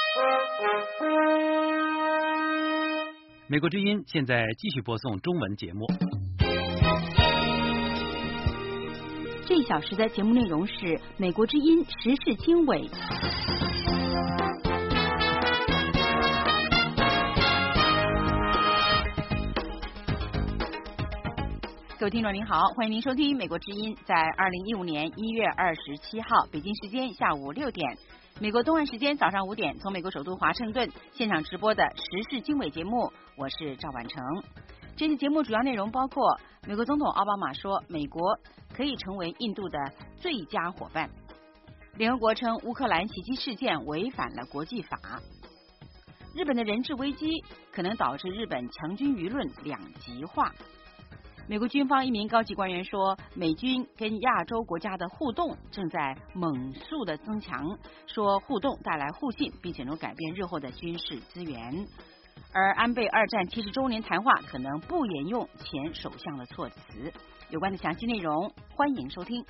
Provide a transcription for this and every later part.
美国之音现在继续播送中文节目。 这一小时的节目内容是美国之音时事经纬。各位听众您好，欢迎您收听美国之音在2015年1月27号北京时间下午6点，美国东岸时间早上5点，从美国首都华盛顿现场直播的时事经纬节目，我是赵婉成。这期节目主要内容包括美国总统奥巴马说美国可以成为印度的最佳伙伴，联合国称乌克兰袭击事件违反了国际法，日本的人质危机可能导致日本强军舆论两极化，美国军方一名高级官员说美军跟亚洲国家的互动正在猛速的增强，说互动带来互信，并且能改变日后的军事资源。而安倍二战70周年谈话可能不沿用前首相的措辞。有关的详细内容欢迎收听。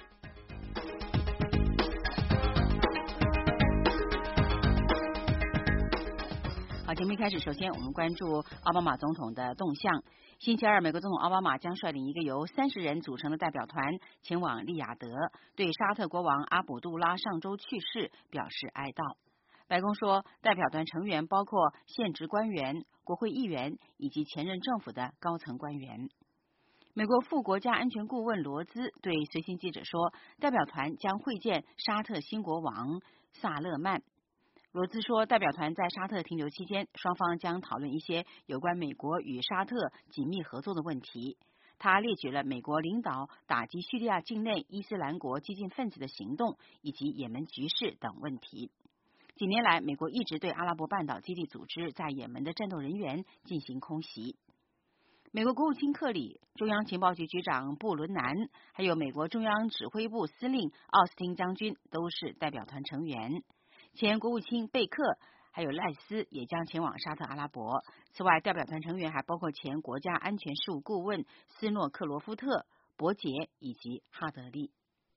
好，节目一开始，首先我们关注奥巴马总统的动向。星期二，美国总统奥巴马将率领一个由30人组成的代表团前往利雅得，对沙特国王阿卜杜拉上周去世表示哀悼。白宫说，代表团成员包括现职官员、国会议员以及前任政府的高层官员。美国副国家安全顾问罗兹对随行记者说，代表团将会见沙特新国王萨勒曼。罗兹说，代表团在沙特停留期间，双方将讨论一些有关美国与沙特紧密合作的问题。他列举了美国领导打击叙利亚境内伊斯兰国激进分子的行动以及也门局势等问题。几年来，美国一直对阿拉伯半岛基地组织在也门的战斗人员进行空袭。美国国务卿克里、中央情报局局长布伦南，还有美国中央指挥部司令奥斯汀将军都是代表团成员。前国务卿贝克还有赖斯也将前往沙特阿拉伯。此外，代表团成员还包括前国家安全事务顾问斯诺克罗夫特、伯杰以及哈德利。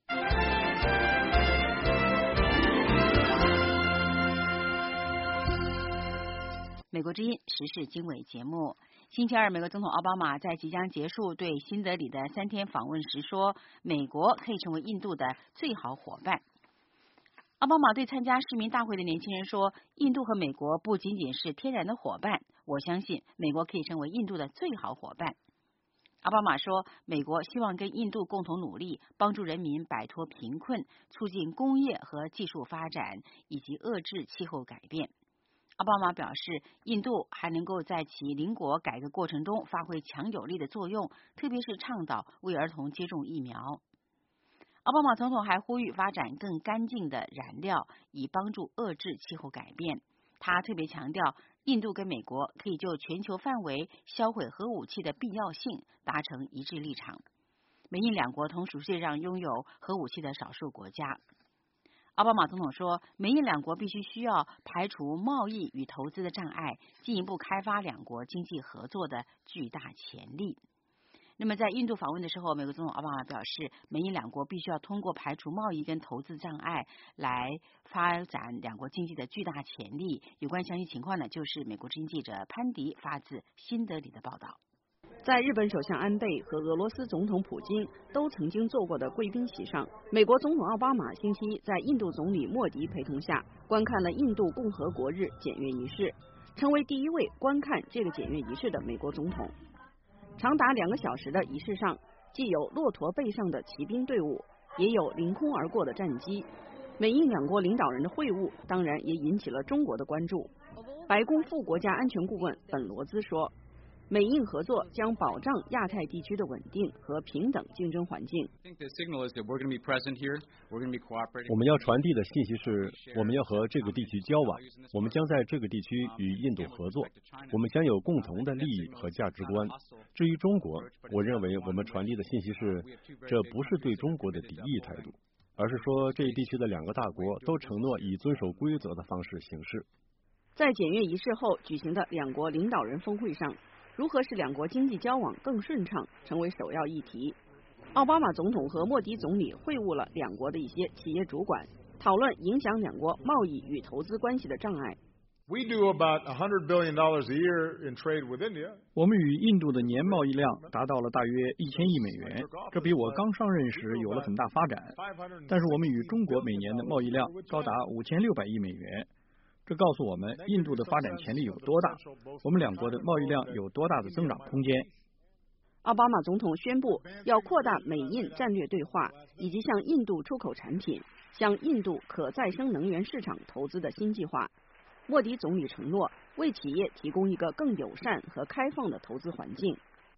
美国之音时事经纬节目，星期二，美国总统奥巴马在即将结束对新德里的3天访问时说，美国可以成为印度的最好伙伴。奥巴马对参加市民大会的年轻人说，印度和美国不仅仅是天然的伙伴，我相信美国可以成为印度的最好伙伴。奥巴马说，美国希望跟印度共同努力，帮助人民摆脱贫困，促进工业和技术发展，以及遏制气候改变。奥巴马表示，印度还能够在其邻国改革过程中发挥强有力的作用，特别是倡导为儿童接种疫苗。奥巴马总统还呼吁发展更干净的燃料，以帮助遏制气候改变。他特别强调，印度跟美国可以就全球范围销毁核武器的必要性达成一致立场。美印两国同属世界上拥有核武器的少数国家。奥巴马总统说，美印两国必须需要排除贸易与投资的障碍，进一步开发两国经济合作的巨大潜力。那么在印度访问的时候，美国总统奥巴马表示，美印两国必须要通过排除贸易跟投资障碍来发展两国经济的巨大潜力。有关详细情况呢，就是美国之音记者潘迪发自新德里的报道。 在日本首相安倍和俄罗斯总统普京都曾经坐过的贵宾席上，美国总统奥巴马星期一在印度总理莫迪陪同下观看了印度共和国日检阅仪式，成为第一位观看这个检阅仪式的美国总统。长达2个小时的仪式上，既有骆驼背上的骑兵队伍，也有凌空而过的战机。美印两国领导人的会晤当然也引起了中国的关注。白宫副国家安全顾问本罗兹说，美印合作将保障亚太地区的稳定和平等竞争环境。 我们要传递的信息是，我们要和这个地区交往，我们将在这个地区与印度合作，我们将有共同的利益和价值观。至于中国，我认为我们传递的信息是，这不是对中国的敌意态度，而是说这一地区的2个大国都承诺以遵守规则的方式行事。 在检阅仪式后举行的两国领导人峰会上，如何使两国经济交往更顺畅成为首要议题。奥巴马总统和莫迪总理会晤了两国的一些企业主管，讨论影响两国贸易与投资关系的障碍。 We do about $100 billion a year in trade with India. 我们与印度的年贸易量达到了大约1000亿美元，这比我刚上任时有了很大发展。但是我们与中国每年的贸易量高达5600亿美元，这告诉我们印度的发展潜力有多大，我们两国的贸易量有多大的增长空间。 奥巴马总统宣布要扩大美印战略对话，以及向印度出口产品、向印度可再生能源市场投资的新计划。莫迪总理承诺为企业提供一个更友善和开放的投资环境。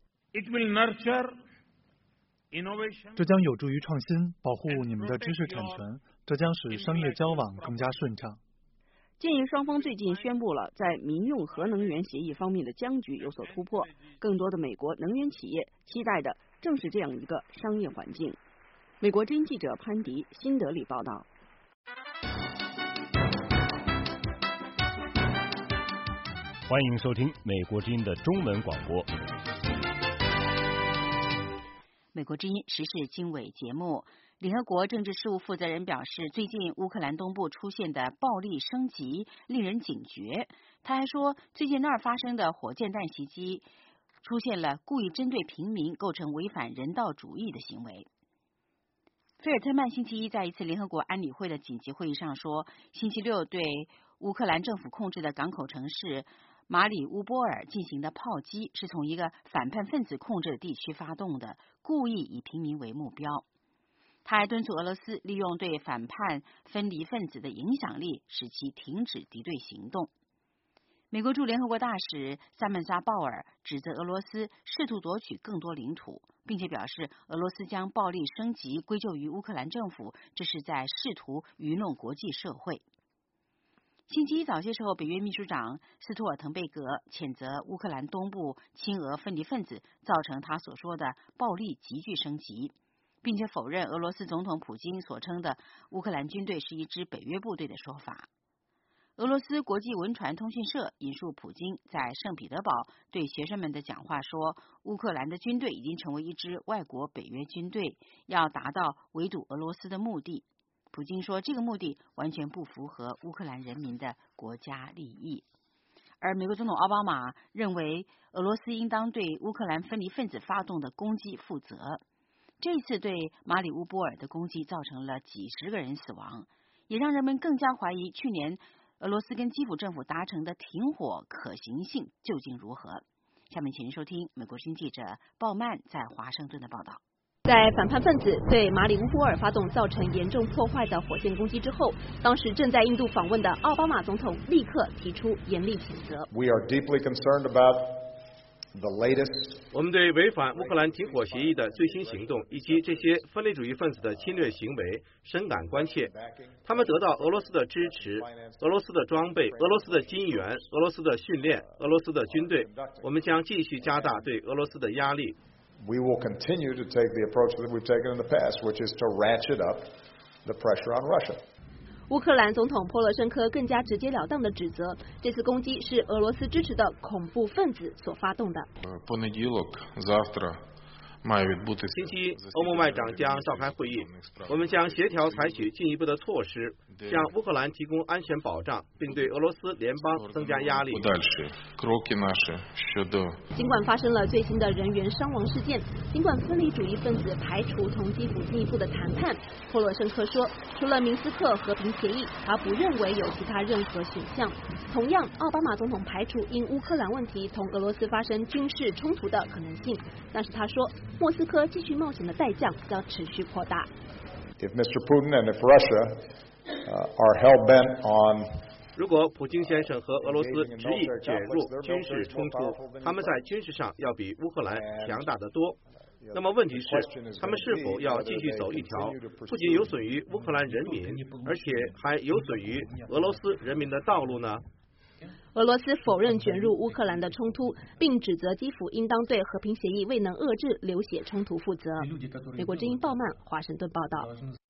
这将有助于创新，保护你们的知识产权，这将使商业交往更加顺畅。 鉴于双方最近宣布了在民用核能源协议方面的僵局有所突破，更多的美国能源企业期待的正是这样一个商业环境。美国之音记者潘迪，新德里报道。 欢迎收听美国之音的中文广播。 美国之音时事经纬节目，联合国政治事务负责人表示，最近乌克兰东部出现的暴力升级令人警觉。他还说，最近那儿发生的火箭弹袭击出现了故意针对平民、构成违反人道主义的行为。菲尔特曼星期一在一次联合国安理会的紧急会议上说，星期六对乌克兰政府控制的港口城市马里乌波尔进行的炮击是从一个反叛分子控制的地区发动的，故意以平民为目标。他还敦促俄罗斯利用对反叛分离分子的影响力，使其停止敌对行动。美国驻联合国大使萨曼莎·鲍尔指责俄罗斯试图夺取更多领土，并且表示俄罗斯将暴力升级归咎于乌克兰政府，这是在试图愚弄国际社会。星期一早些时候，北约秘书长斯托尔滕贝格谴责乌克兰东部亲俄分离分子造成他所说的暴力急剧升级，并且否认俄罗斯总统普京所称的乌克兰军队是一支北约部队的说法。俄罗斯国际文传通讯社引述普京在圣彼得堡对学生们的讲话说，乌克兰的军队已经成为一支外国北约军队，要达到围堵俄罗斯的目的。普京说，这个目的完全不符合乌克兰人民的国家利益。而美国总统奥巴马认为，俄罗斯应当对乌克兰分离分子发动的攻击负责。这一次对马里乌波尔的攻击造成了几十个人死亡，也让人们更加怀疑去年俄罗斯跟基辅政府达成的停火可行性究竟如何。下面请您收听美国之音记者鲍曼在华盛顿的报道。 在反叛分子对马里乌波尔发动造成严重破坏的火箭攻击之后，当时正在印度访问的奥巴马总统立刻提出严厉谴责。 We are deeply concerned about the latest. 我们对违反乌克兰停火协议的最新行动以及这些分离主义分子的侵略行为深感关切。他们得到俄罗斯的支持、俄罗斯的装备、俄罗斯的金援、俄罗斯的训练、俄罗斯的军队。我们将继续加大对俄罗斯的压力。 We will continue to take the approach that we've taken in the past, which is to ratchet up the pressure on Russia. 乌克兰总统波罗申科更加直截了当地指责，这次攻击是俄罗斯支持的恐怖分子所发动的。 星期一，欧盟外长将召开会议，我们将协调采取进一步的措施，向乌克兰提供安全保障，并对俄罗斯联邦增加压力。 尽管发生了最新的人员伤亡事件，尽管分离主义分子排除同基辅进一步的谈判，波罗申科说，除了明斯克和平协议，他不认为有其他任何选项。同样，奥巴马总统排除因乌克兰问题同俄罗斯发生军事冲突的可能性，但是他说，莫斯科继续冒险的代价将持续扩大。 If Mr. Putin and if Russia are hell bent on 如果普京先生和俄罗斯执意卷入军事冲突，他们在军事上要比乌克兰强大得多。那么问题是，他们是否要继续走一条不仅有损于乌克兰人民，而且还有损于俄罗斯人民的道路呢？ 俄罗斯否认卷入乌克兰的冲突，并指责基辅应当对和平协议未能遏制流血冲突负责。美国之音鲍曼华盛顿报道。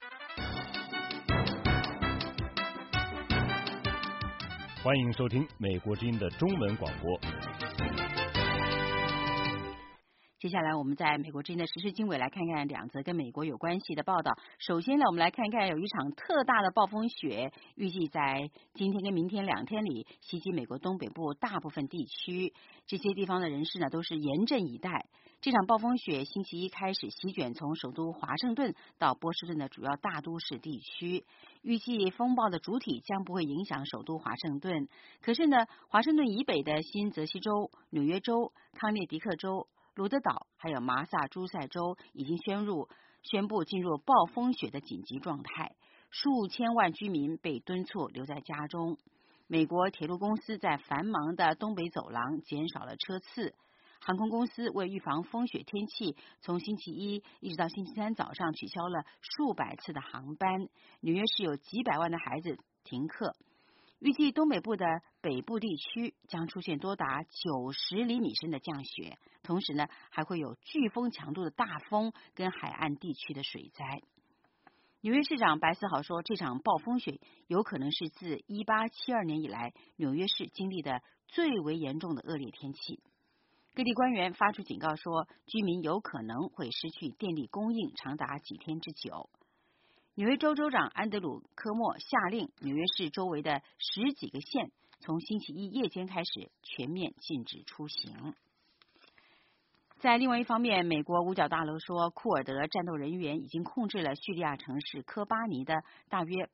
欢迎收听美国之音的中文广播。 接下来我们在美国之音的时事经纬来看看两则跟美国有关系的报道。首先呢，我们来看看有一场特大的暴风雪，预计在今天跟明天2天里袭击美国东北部大部分地区。这些地方的人士呢都是严阵以待。这场暴风雪星期一开始席卷从首都华盛顿到波士顿的主要大都市地区。预计风暴的主体将不会影响首都华盛顿，可是呢，华盛顿以北的新泽西州、纽约州、康涅狄克州、鲁德岛还有麻萨诸塞州已经宣布进入暴风雪的紧急状态，数千万居民被敦促留在家中。美国铁路公司在繁忙的东北走廊减少了车次，航空公司为预防风雪天气，从星期一一直到星期三早上取消了数百次的航班。纽约市有几百万的孩子停课。预计东北部的北部地区将出现多达90厘米深的降雪，同时呢，还会有飓风强度的大风跟海岸地区的水灾。纽约市长白思豪说，这场暴风雪有可能是自1872年以来纽约市经历的最为严重的恶劣天气。各地官员发出警告说，居民有可能会失去电力供应长达几天之久。纽约州州长安德鲁·科莫下令纽约市周围的10几个县从星期一夜间开始全面禁止出行。在另外一方面，美国五角大楼说，库尔德战斗人员已经控制了叙利亚城市科巴尼的大约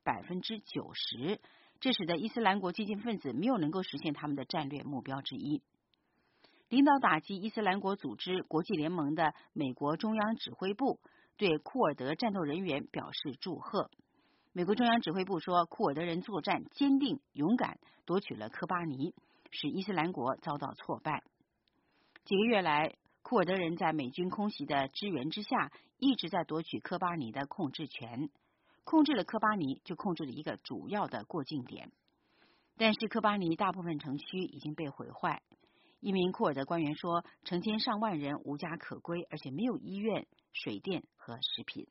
90%，这使得伊斯兰国激进分子没有能够实现他们的战略目标之一。领导打击伊斯兰国组织国际联盟的美国中央指挥部对库尔德战斗人员表示祝贺。美国中央指挥部说，库尔德人作战坚定勇敢，夺取了科巴尼，使伊斯兰国遭到挫败。几个月来，库尔德人在美军空袭的支援之下，一直在夺取科巴尼的控制权。控制了科巴尼，就控制了一个主要的过境点。但是科巴尼大部分城区已经被毁坏。一名库尔德官员说，成千上万人无家可归，而且没有医院、水电和食品。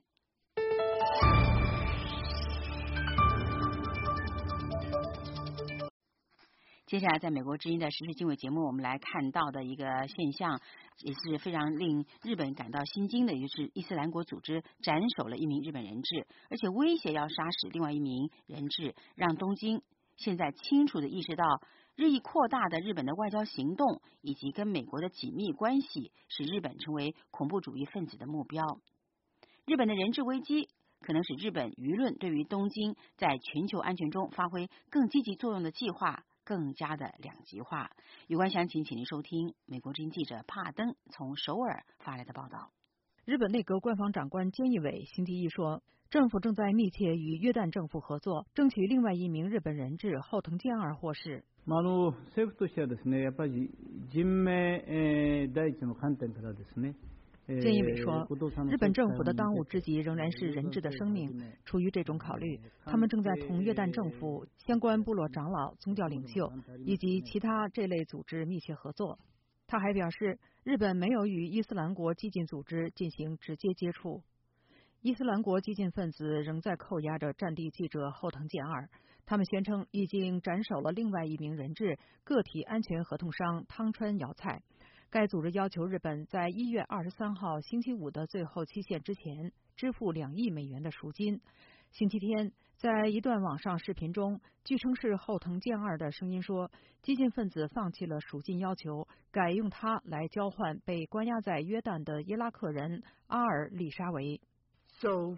接下来，在美国之音的时事经纬节目，我们来看到的一个现象，也是非常令日本感到心惊的，也就是伊斯兰国组织斩首了一名日本人质，而且威胁要杀死另外一名人质，让东京现在清楚地意识到，日益扩大的日本的外交行动以及跟美国的紧密关系，使日本成为恐怖主义分子的目标。日本的人质危机可能使日本舆论对于东京在全球安全中发挥更积极作用的计划更加的两极化。有关详情，请您收听美国之音记者帕登从首尔发来的报道。 日本内阁官房长官菅义伟星期一说，政府正在密切与约旦政府合作，争取另外一名日本人质后藤健二获释。 政府としてはですね、やっぱり人命第一の観点からですね。 菅义伟说，日本政府的当务之急仍然是人质的生命。出于这种考虑，他们正在同约旦政府、相关部落长老、宗教领袖以及其他这类组织密切合作。他还表示，日本没有与伊斯兰国激进组织进行直接接触。伊斯兰国激进分子仍在扣押着战地记者后藤健二，他们宣称已经斩首了另外一名人质个体安全合同商汤川遥菜。该组织要求日本在1月23号星期五的最后期限之前支付2亿美元的赎金。星期天，在一段网上视频中，据称是后藤健二的声音说，激进分子放弃了赎金要求，改用它来交换被关押在约旦的伊拉克人阿尔里沙维。 So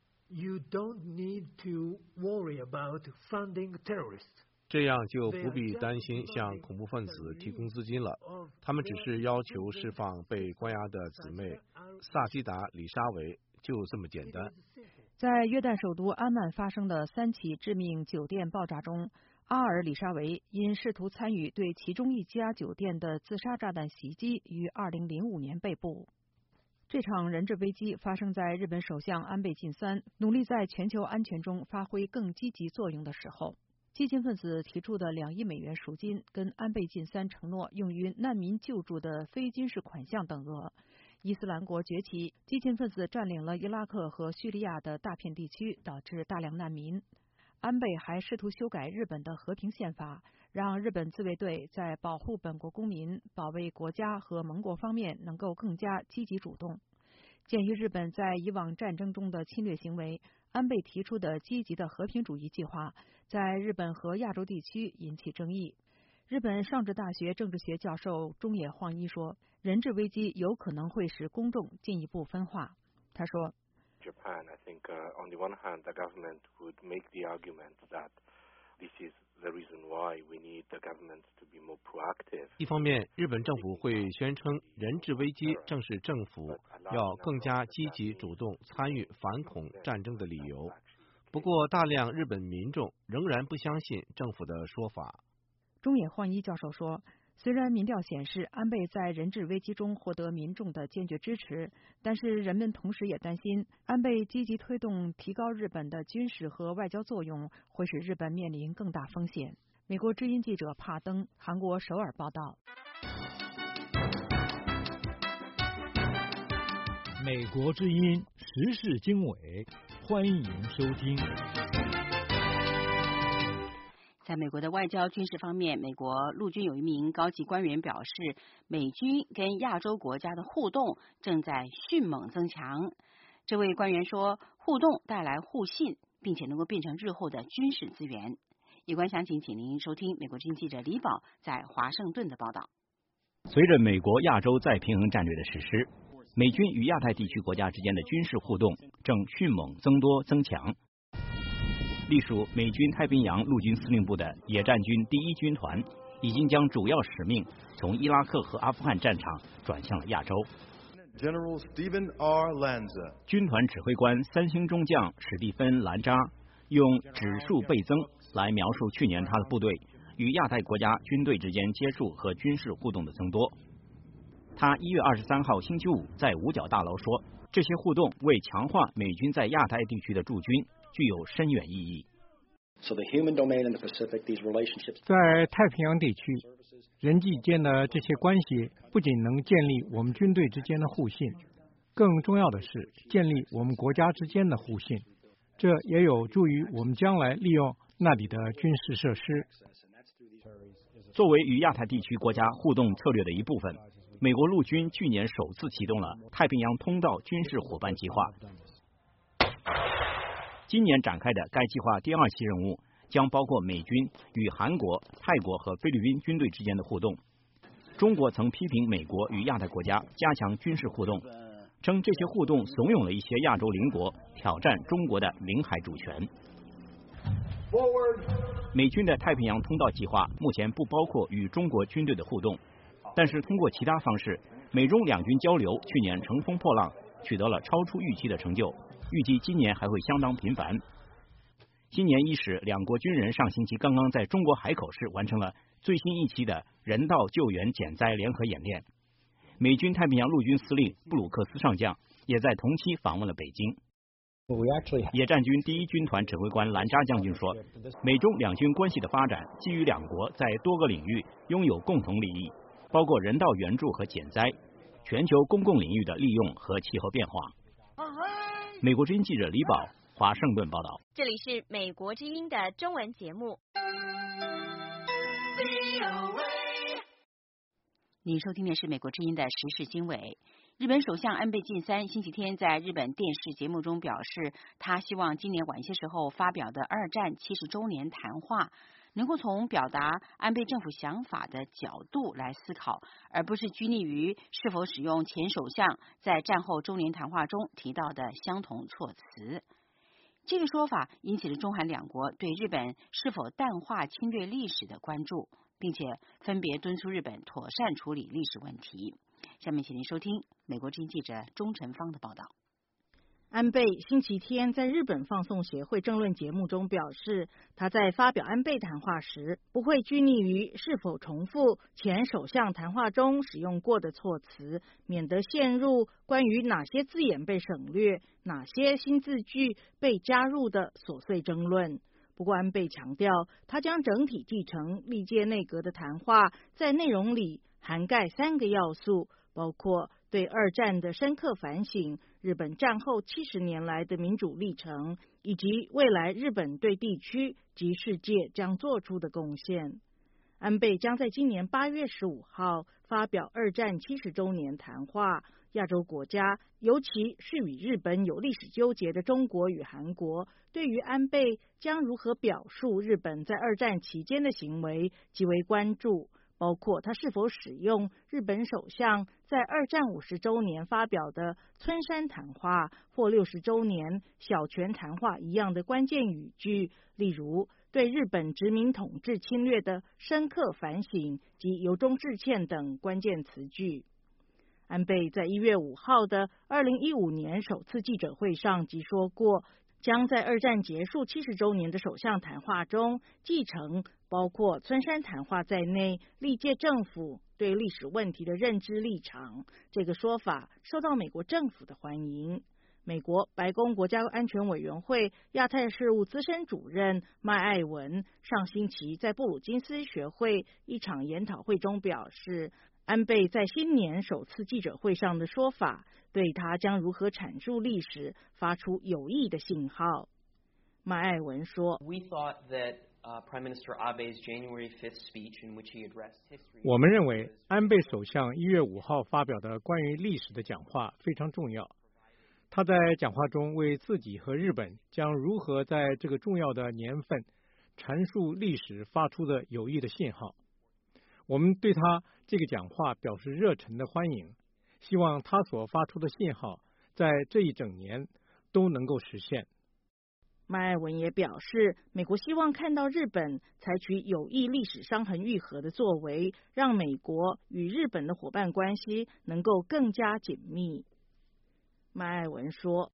you don't need to worry about funding terrorists. 这样就不必担心向恐怖分子提供资金了，他们只是要求释放被关押的姊妹萨基达·里沙维，就这么简单。 在约旦首都安曼发生的3起致命酒店爆炸中，阿尔里沙维因试图参与对其中一家酒店的自杀炸弹袭击，于2005年被捕。这场人质危机发生在日本首相安倍晋三努力在全球安全中发挥更积极作用的时候。激进分子提出的2亿美元赎金跟安倍晋三承诺用于难民救助的非军事款项等额。伊斯兰国崛起，激进分子占领了伊拉克和叙利亚的大片地区，导致大量难民。安倍还试图修改日本的和平宪法， 让日本自卫队在保护本国公民、保卫国家和盟国方面能够更加积极主动。鉴于日本在以往战争中的侵略行为，安倍提出的积极的和平主义计划在日本和亚洲地区引起争议。日本上智大学政治学教授中野晃一说，人质危机有可能会使公众进一步分化。他说 Japan, I think, on the one hand, the government would make the argument that this is the reason why we need the government to be more proactive. 一方面，日本政府会宣称人质危机正是政府要更加积极主动参与反恐战争的理由。不过，大量日本民众仍然不相信政府的说法。 中野晃一教授说，虽然民调显示安倍在人质危机中获得民众的坚决支持，但是人们同时也担心，安倍积极推动提高日本的军事和外交作用，会使日本面临更大风险。美国之音记者帕登，韩国首尔报道。 美国之音时事经纬，欢迎收听。 在美国的外交军事方面，美国陆军有一名高级官员表示，美军跟亚洲国家的互动正在迅猛增强。这位官员说，互动带来互信，并且能够变成日后的军事资源。有关详情，请您收听美国之音记者李宝在华盛顿的报道。 随着美国亚洲再平衡战略的实施，美军与亚太地区国家之间的军事互动正迅猛增强。隶属美军太平洋陆军司令部的野战军第1军团已经将主要使命从伊拉克和阿富汗战场转向了亚洲。 General Stephen R. Lanza 军团指挥官3星中将史蒂芬·兰扎用指数倍增来描述去年他的部队与亚太国家军队之间接触和军事互动的增多。他1月23号星期五在五角大楼说，这些互动为强化美军在亚太地区的驻军具有深远意义。 在太平洋地区，人际间的这些关系不仅能建立我们军队之间的互信，更重要的是建立我们国家之间的互信，这也有助于我们将来利用那里的军事设施。 作为与亚太地区国家互动策略的一部分，美国陆军去年首次启动了太平洋通道军事伙伴计划。今年展开的该计划第2期任务将包括美军与韩国、泰国和菲律宾军队之间的互动。中国曾批评美国与亚太国家加强军事互动，称这些互动怂恿了一些亚洲邻国挑战中国的领海主权。美军的太平洋通道计划目前不包括与中国军队的互动，但是通过其他方式，美中两军交流去年乘风破浪，取得了超出预期的成就，预计今年还会相当频繁。今年伊始，两国军人上星期刚刚在中国海口市完成了最新一期的人道救援减灾联合演练。美军太平洋陆军司令布鲁克斯上将也在同期访问了北京。野战军第1军团指挥官兰扎将军说，美中两军关系的发展基于两国在多个领域拥有共同利益，包括人道援助和减灾、全球公共领域的利用和气候变化。美国之音记者李宝，华盛顿报道。 这里是美国之音的中文节目。 您收听的是美国之音的时事经纬。日本首相安倍晋三星期天在日本电视节目中表示，他希望今年晚些时候发表的2战70周年谈话能够从表达安倍政府想法的角度来思考，而不是拘泥于是否使用前首相在战后周年谈话中提到的相同措辞。这个说法引起了中韩两国对日本是否淡化侵略历史的关注，并且分别敦促日本妥善处理历史问题。下面请您收听美国之音记者钟晨芳的报道。 安倍星期天在日本放送协会政论节目中表示，他在发表安倍谈话时不会拘泥于是否重复前首相谈话中使用过的措辞，免得陷入关于哪些字眼被省略、哪些新字句被加入的琐碎争论。不过安倍强调，他将整体继承历届内阁的谈话，在内容里涵盖3个要素，包括对2战的深刻反省、日本战后70年来的民主历程，以及未来日本对地区及世界将做出的贡献。 安倍将在今年8月15号发表二战70周年谈话。亚洲国家，尤其是与日本有历史纠结的中国与韩国，对于安倍将如何表述日本在二战期间的行为极为关注，包括他是否使用日本首相在二战50周年发表的村山谈话或60周年小泉谈话一样的关键语句，例如对日本殖民统治侵略的深刻反省及由衷致歉等关键词句。安倍在1月5号的2015年首次记者会上即说过，将在二战结束70周年的首相谈话中继承包括村山谈话在内历届政府对历史问题的认知立场。这个说法受到美国政府的欢迎。美国白宫国家安全委员会亚太事务资深主任麦艾文上星期在布鲁金斯学会一场研讨会中表示，安倍在新年首次记者会上的说法，对他将如何阐述历史发出有益的信号。麦艾文说， 我们认为安倍首相1月5号发表的关于历史的讲话非常重要。他在讲话中为自己和日本将如何在这个重要的年份阐述历史发出的有益的信号。我们对他这个讲话表示热忱的欢迎，希望他所发出的信号在这一整年都能够实现。 麦艾文也表示，美国希望看到日本采取有益历史伤痕愈合的作为，让美国与日本的伙伴关系能够更加紧密。麦艾文说，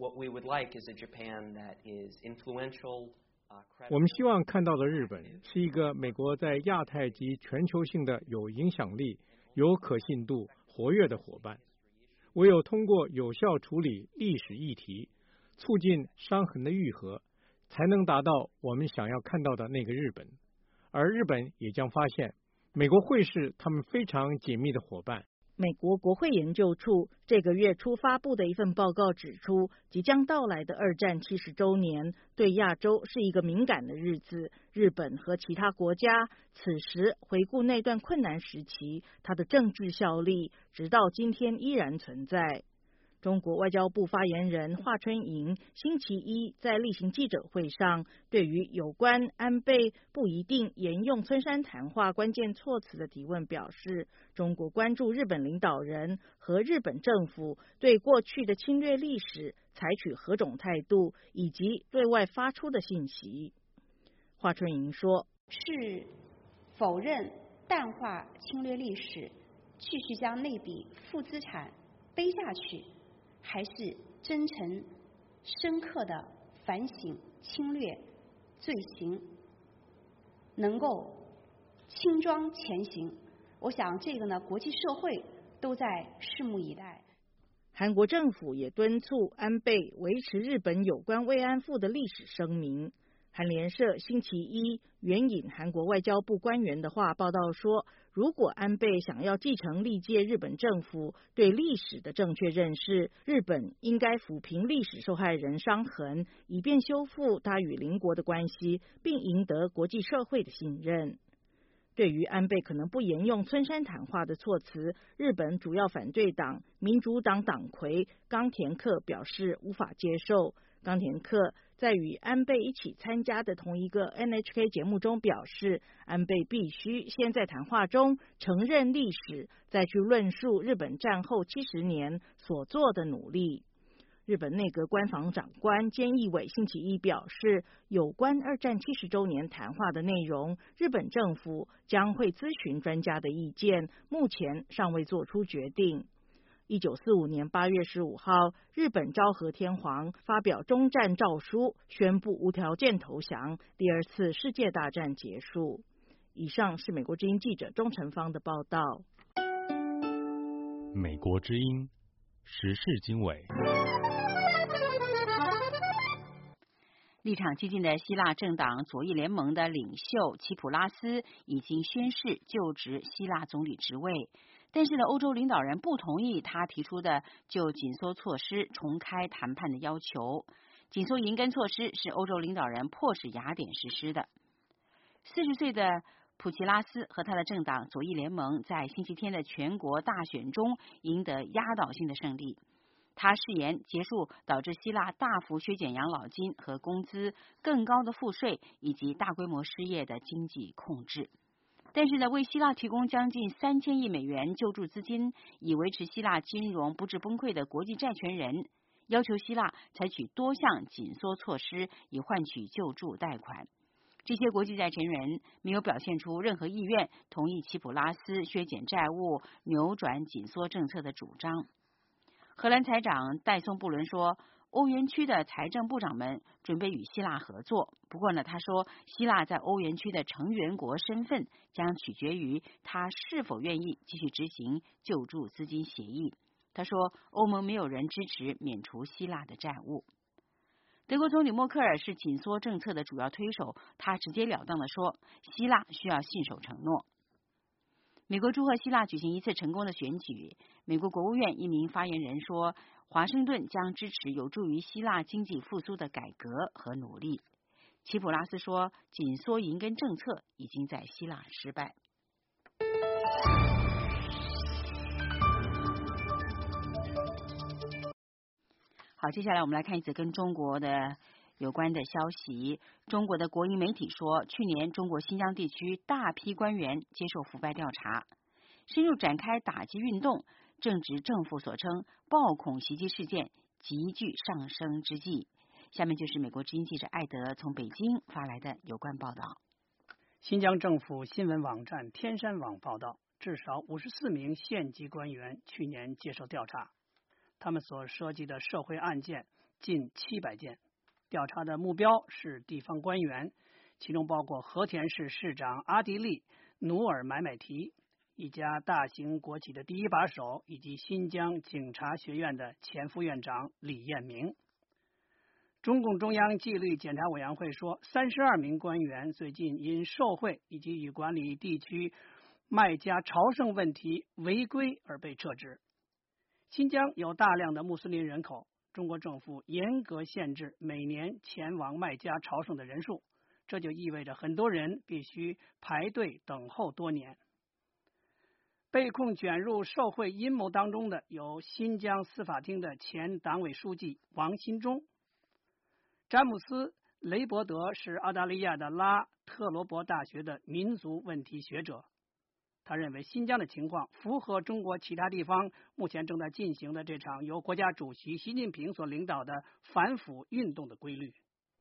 我们希望看到的日本是一个美国在亚太及全球性的有影响力、有可信度、活跃的伙伴。唯有通过有效处理历史议题，促进伤痕的愈合，才能达到我们想要看到的那个日本。而日本也将发现，美国会是他们非常紧密的伙伴。 美国国会研究处这个月初发布的一份报告指出，即将到来的二战70周年对亚洲是一个敏感的日子。日本和其他国家此时回顾那段困难时期，它的政治效力直到今天依然存在。中国外交部发言人华春莹星期一在例行记者会上，对于有关安倍不一定沿用村山谈话关键措辞的提问表示，中国关注日本领导人和日本政府对过去的侵略历史采取何种态度，以及对外发出的信息。华春莹说， 是否认淡化侵略历史，继续将那笔负资产背下去，还是真诚深刻的反省侵略罪行，能够轻装前行。我想这个呢，国际社会都在拭目以待。 韩国政府也敦促安倍维持日本有关慰安妇的历史声明。韩联社星期一援引韩国外交部官员的话报道说，如果安倍想要继承历届日本政府对历史的正确认识，日本应该抚平历史受害人伤痕，以便修复他与邻国的关系，并赢得国际社会的信任。对于安倍可能不沿用村山谈话的措辞，日本主要反对党民主党党魁冈田克表示无法接受。冈田克在与安倍一起参加的同一个 NHK 节目中表示，安倍必须先在谈话中承认历史，再去论述日本战后70年所做的努力。日本内阁官房长官菅义伟星期一表示，有关二战70周年谈话的内容，日本政府将会咨询专家的意见，目前尚未做出决定。1945年8月15号，日本昭和天皇发表终战诏书，宣布无条件投降，第二次世界大战结束。以上是美国之音记者钟成芳的报道。 美国之音时事经纬。 立场激进的希腊政党左翼联盟的领袖齐普拉斯已经宣誓就职希腊总理职位，但是呢，欧洲领导人不同意他提出的就紧缩措施重开谈判的要求。紧缩银根措施是欧洲领导人迫使雅典实施的。40岁的普奇拉斯和他的政党左翼联盟在星期天的全国大选中赢得压倒性的胜利。他誓言结束导致希腊大幅削减养老金和工资、更高的赋税以及大规模失业的经济控制。但是呢，为希腊提供将近3000亿美元救助资金，以维持希腊金融不致崩溃的国际债权人要求希腊采取多项紧缩措施，以换取救助贷款。这些国际债权人没有表现出任何意愿同意齐普拉斯削减债务、扭转紧缩政策的主张。荷兰财长戴松布伦说，欧元区的财政部长们准备与希腊合作。不过呢，他说，希腊在欧元区的成员国身份将取决于他是否愿意继续执行救助资金协议。他说，欧盟没有人支持免除希腊的债务。德国总理默克尔是紧缩政策的主要推手，他直截了当地说，希腊需要信守承诺。美国祝贺希腊举行一次成功的选举。美国国务院一名发言人说，华盛顿将支持有助于希腊经济复苏的改革和努力。齐普拉斯说，紧缩银根政策已经在希腊失败。好，接下来我们来看一则跟中国的有关的消息。中国的国营媒体说，去年中国新疆地区大批官员接受腐败调查，深入展开打击运动，正值政府所称暴恐袭击事件急剧上升之际。下面就是美国之音记者艾德从北京发来的有关报道。 新疆政府新闻网站天山网报道，至少54名县级官员去年接受调查，他们所涉及的社会案件近700件。调查的目标是地方官员，其中包括和田市市长阿迪利·努尔买买提，一家大型国企的第一把手，以及新疆警察学院的前副院长李彦明。中共中央纪律检查委员会说，32名官员最近因受贿以及与管理地区麦加朝圣问题违规而被撤职。新疆有大量的穆斯林人口，中国政府严格限制每年前往麦加朝圣的人数，这就意味着很多人必须排队等候多年。被控卷入受贿阴谋当中的有新疆司法厅的前党委书记王新忠。詹姆斯·雷伯德是澳大利亚的拉特罗伯大学的民族问题学者，他认为新疆的情况符合中国其他地方目前正在进行的这场由国家主席习近平所领导的反腐运动的规律。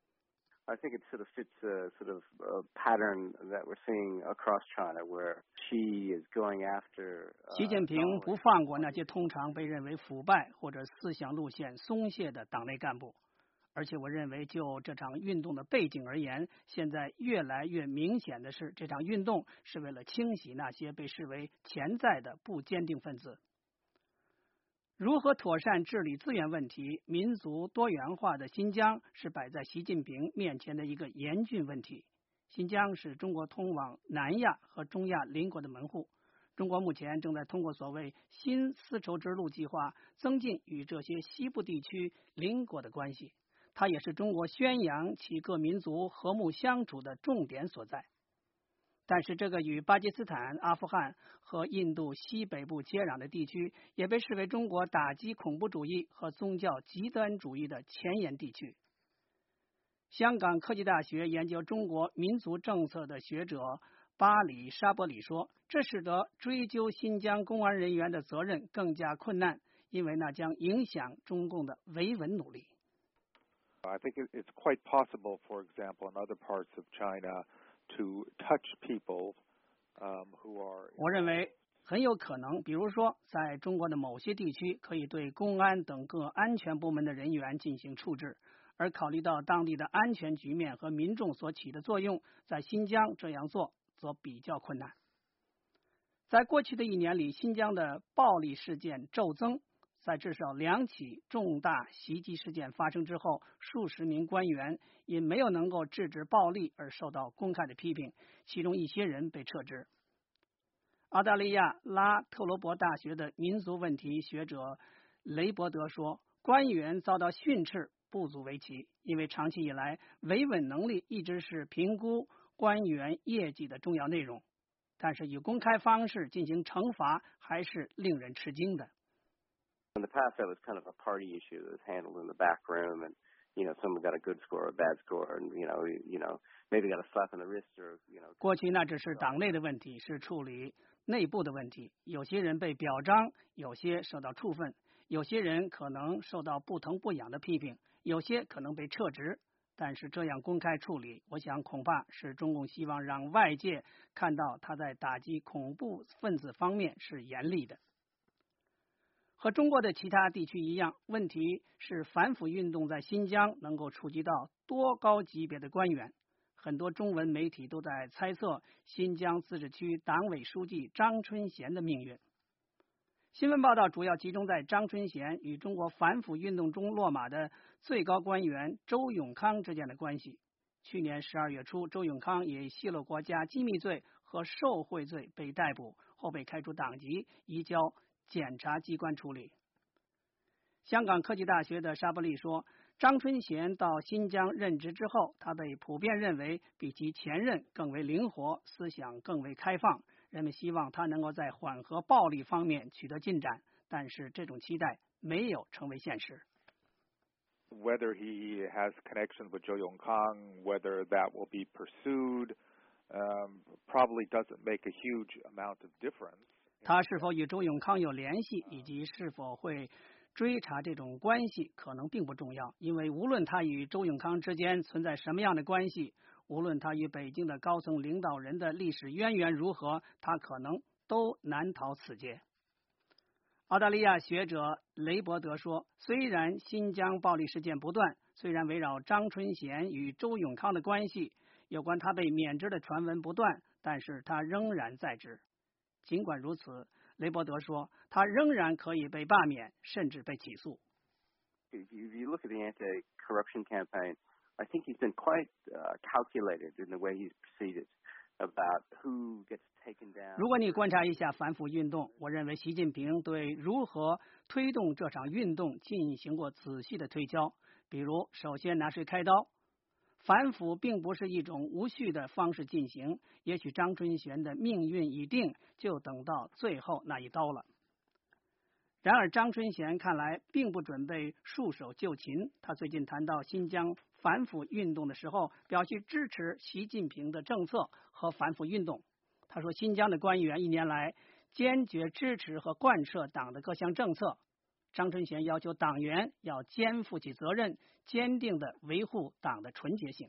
I think it sort of fits a pattern that we're seeing across China, where Xi is going after. 习近平不放过那些通常被认为腐败或者思想路线松懈的党内干部。而且我认为，就这场运动的背景而言，现在越来越明显的是，这场运动是为了清洗那些被视为潜在的不坚定分子。如何妥善治理资源问题，民族多元化的新疆是摆在习近平面前的一个严峻问题。新疆是中国通往南亚和中亚邻国的门户。中国目前正在通过所谓新丝绸之路计划，增进与这些西部地区邻国的关系。它也是中国宣扬其各民族和睦相处的重点所在。但是这个与巴基斯坦、阿富汗和印度西北部接壤的地区，也被视为中国打击恐怖主义和宗教极端主义的前沿地区。香港科技大学研究中国民族政策的学者巴里沙伯里说，这使得追究新疆公安人员的责任更加困难，因为那将影响中共的维稳努力。 I think it's quite possible, for example, in other parts of China, to touch people who are. 我认为很有可能，比如说，在中国的某些地区，可以对公安等各安全部门的人员进行处置，而考虑到当地的安全局面和民众所起的作用，在新疆这样做则比较困难。在过去的1年里，新疆的暴力事件骤增。在至少2起重大袭击事件发生之后，数十名官员因没有能够制止暴力而受到公开的批评，其中一些人被撤职。澳大利亚拉特罗伯大学的民族问题学者雷伯德说，官员遭到训斥不足为奇，因为长期以来维稳能力一直是评估官员业绩的重要内容。 但是以公开方式进行惩罚还是令人吃惊的。 In the past, that was kind of a party issue that was handled in the back room, and someone got a good score or a bad score, and maybe got a slap in the wrist or 过去那只是党内的问题，是处理内部的问题。有些人被表彰，有些受到处分，有些人可能受到不疼不痒的批评，有些可能被撤职。但是这样公开处理，我想恐怕是中共希望让外界看到他在打击恐怖分子方面是严厉的。和中国的其他地区一样，问题是反腐运动在新疆能够触及到多高级别的官员。很多中文媒体都在猜测新疆自治区党委书记张春贤的命运。新闻报道主要集中在张春贤与中国反腐运动中落马的最高官员周永康之间的关系。去年12月初，周永康以泄露国家机密罪和受贿罪被逮捕，后被开除党籍，移交检察机关处理。香港科技大学的沙伯利说，张春贤到新疆任职之后，他被普遍认为比其前任更为灵活，思想更为开放。人们希望他能够在缓和暴力方面取得进展，但是这种期待没有成为现实。 Whether he has connections with Zhou Yongkang, whether that will be pursued, probably doesn't make a huge amount of difference. 他是否与周永康有联系，以及是否会追查这种关系，可能并不重要，因为无论他与周永康之间存在什么样的关系，无论他与北京的高层领导人的历史渊源如何，他可能都难逃此劫。澳大利亚学者雷伯德说，虽然新疆暴力事件不断，虽然围绕张春贤与周永康的关系，有关他被免职的传闻不断，但是他仍然在职。尽管如此，雷伯德说，他仍然可以被罢免，甚至被起诉。 If you look at the anti-corruption campaign, I think he's been quite calculated in the way he's proceeded about who gets taken down. 如果你观察一下反腐运动，我认为习近平对如何推动这场运动进行过仔细的推敲。比如，首先拿谁开刀？反腐并不是一种无序的方式进行，也许张春贤的命运已定，就等到最后那一刀了。然而张春贤看来并不准备束手就擒，他最近谈到新疆反腐运动的时候，表示支持习近平的政策和反腐运动。他说，新疆的官员1年来坚决支持和贯彻党的各项政策。张春贤要求党员要肩负起责任，坚定地维护党的纯洁性。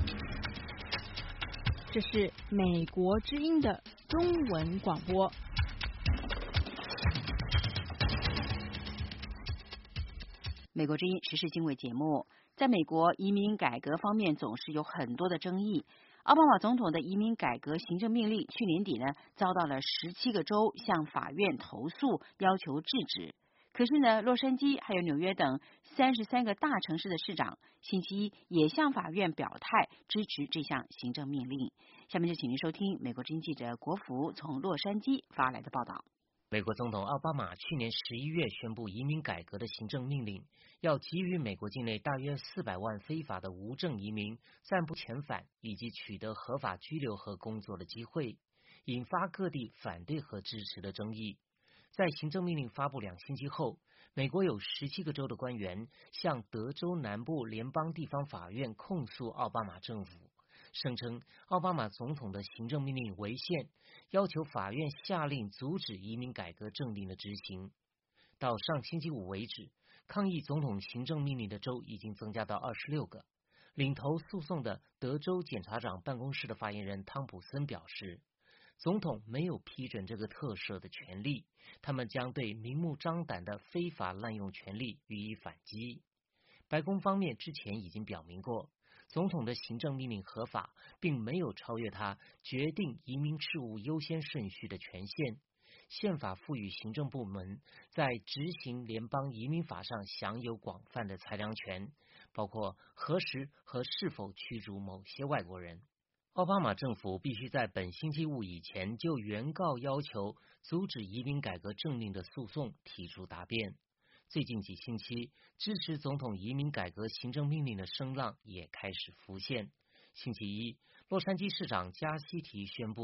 这是美国之音的中文广播。 美国之音时事经纬节目，在美国移民改革方面总是有很多的争议。奥巴马总统的移民改革行政命令去年底呢，遭到了17个州向法院投诉，要求制止。可是呢，洛杉矶还有纽约等33个大城市的市长星期一也向法院表态支持这项行政命令。下面就请您收听美国之音记者国福从洛杉矶发来的报道。 美国总统奥巴马去年11月宣布移民改革的行政命令，要给予美国境内大约400万非法的无证移民暂不遣返以及取得合法居留和工作的机会，引发各地反对和支持的争议。在行政命令发布2星期后，美国有17个州的官员向德州南部联邦地方法院控诉奥巴马政府，声称奥巴马总统的行政命令违宪，要求法院下令阻止移民改革政令的执行。到上星期五为止，抗议总统行政命令的州已经增加到26个。领头诉讼的德州检察长办公室的发言人汤普森表示，总统没有批准这个特赦的权利，他们将对明目张胆的非法滥用权力予以反击。白宫方面之前已经表明过，总统的行政命令合法，并没有超越他决定移民事务优先顺序的权限。宪法赋予行政部门在执行联邦移民法上享有广泛的裁量权，包括何时和是否驱逐某些外国人。奥巴马政府必须在本星期五以前就原告要求阻止移民改革政令的诉讼提出答辩。最近几星期，支持总统移民改革行政命令的声浪也开始浮现。星期一，洛杉矶市长加西提宣布，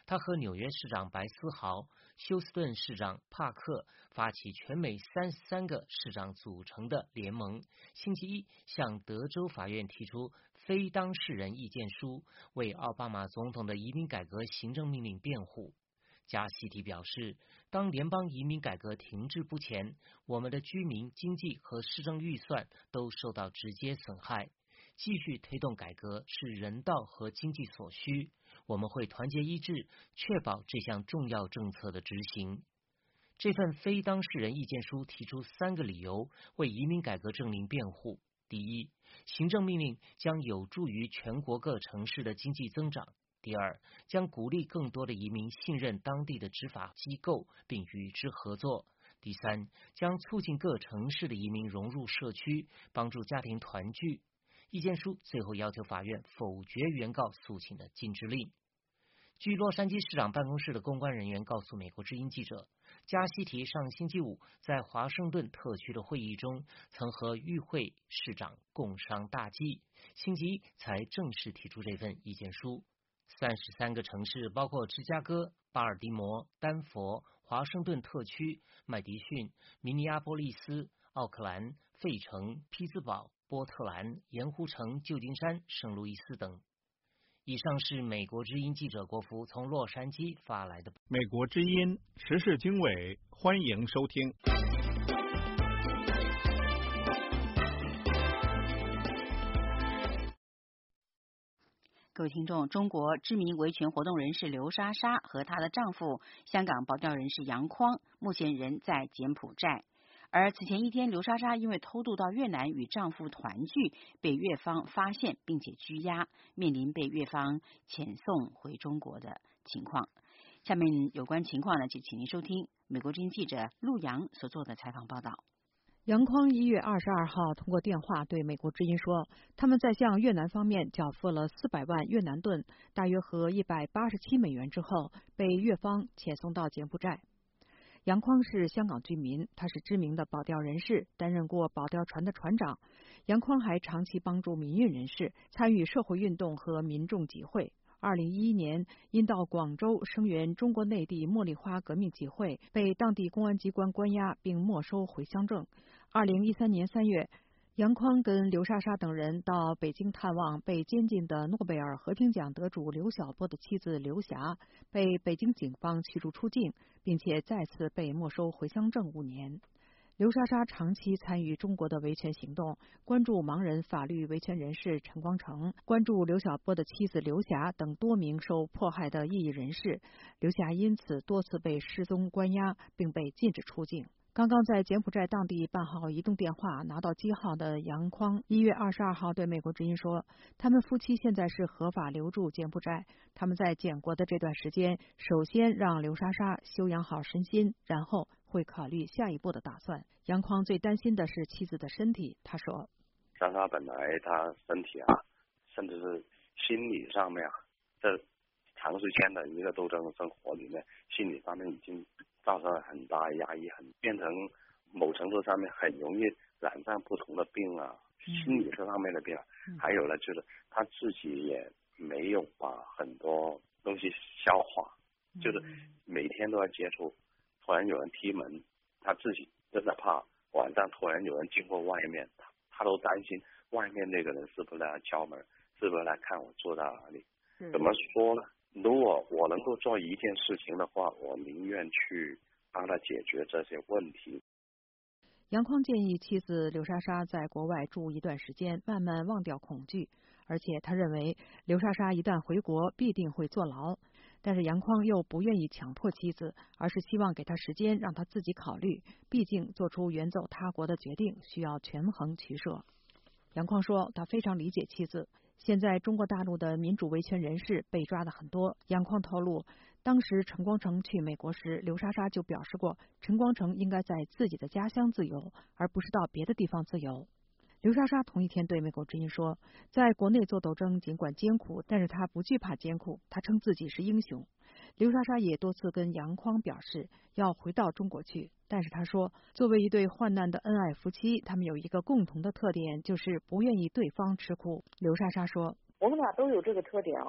他和纽约市长白思豪、休斯顿市长帕克发起全美33个市长组成的联盟，星期一向德州法院提出非当事人意见书，为奥巴马总统的移民改革行政命令辩护。加西提表示，当联邦移民改革停滞不前，我们的居民、经济和市政预算都受到直接损害。继续推动改革是人道和经济所需，我们会团结一致，确保这项重要政策的执行。这份非当事人意见书提出3个理由为移民改革政令辩护。第一，行政命令将有助于全国各城市的经济增长。第二，将鼓励更多的移民信任当地的执法机构并与之合作。第三，将促进各城市的移民融入社区，帮助家庭团聚。意见书最后要求法院否决原告诉请的禁制令。据洛杉矶市长办公室的公关人员告诉美国之音记者，加西提上星期五在华盛顿特区的会议中曾和与会市长共商大计，星期一才正式提出这份意见书。33个城市包括芝加哥、巴尔的摩、丹佛、华盛顿特区、麦迪逊、明尼阿波利斯、奥克兰、费城、匹兹堡、波特兰、盐湖城、旧金山、圣路易斯等。以上是美国之音记者郭福从洛杉矶发来的。 美国之音时事经纬，欢迎收听。 各位听众，中国知名维权活动人士刘莎莎和她的丈夫香港保钓人士杨匡目前人在柬埔寨，而此前一天，刘莎莎因为偷渡到越南与丈夫团聚，被越方发现并且拘押，面临被越方遣送回中国的情况。下面有关情况呢，就请您收听美国之音记者陆洋所做的采访报道。 杨匡1月22号通过电话对美国之音说，他们在向越南方面缴付了400万越南盾，大约合187美元之后，被越方遣送到柬埔寨。杨匡是香港居民，他是知名的保钓人士，担任过保钓船的船长。杨匡还长期帮助民运人士，参与社会运动和民众集会。2011年，因到广州声援中国内地茉莉花革命集会，被当地公安机关关押并没收回乡证。2013年3月，杨匡跟刘莎莎等人到北京探望被监禁的诺贝尔和平奖得主刘晓波的妻子刘霞，被北京警方驱逐出境，并且再次被没收回乡证5年。刘莎莎长期参与中国的维权行动，关注盲人法律维权人士陈光诚，关注刘晓波的妻子刘霞等多名受迫害的异议人士。刘霞因此多次被失踪关押，并被禁止出境。刚刚在柬埔寨当地办好移动电话拿到机号的杨匡1月22号对美国之音说，他们夫妻现在是合法留住柬埔寨，他们在柬国的这段时间，首先让刘莎莎休养好身心，然后会考虑下一步的打算。杨匡最担心的是妻子的身体，他说， 像他本来他身体甚至是心理上面这长时间的一个斗争生活里面，心理方面已经造成了很大压抑，变成某程度上面很容易染上不同的病心理这方面的病还有呢，就是他自己也没有把很多东西消化，就是每天都要接触，突然有人踢门，他自己真的怕晚上突然有人经过外面，他都担心外面那个人是不是来敲门，是不是来看我坐在哪里。怎么说呢？如果我能够做一件事情的话，我宁愿去帮他解决这些问题。 杨匡建议妻子刘莎莎在国外住一段时间，慢慢忘掉恐惧，而且他认为刘莎莎一旦回国必定会坐牢。但是杨匡又不愿意强迫妻子，而是希望给他时间让他自己考虑，毕竟做出远走他国的决定需要权衡取舍。杨匡说，他非常理解妻子。现在中国大陆的民主维权人士被抓的很多。杨匡透露，当时陈光诚去美国时，刘莎莎就表示过，陈光诚应该在自己的家乡自由，而不是到别的地方自由。刘莎莎同一天对美国之音说，在国内做斗争尽管艰苦，但是她不惧怕艰苦，她称自己是英雄。刘莎莎也多次跟杨匡表示要回到中国去，但是她说，作为一对患难的恩爱夫妻，他们有一个共同的特点，就是不愿意对方吃苦。刘莎莎说， 我们俩都有这个特点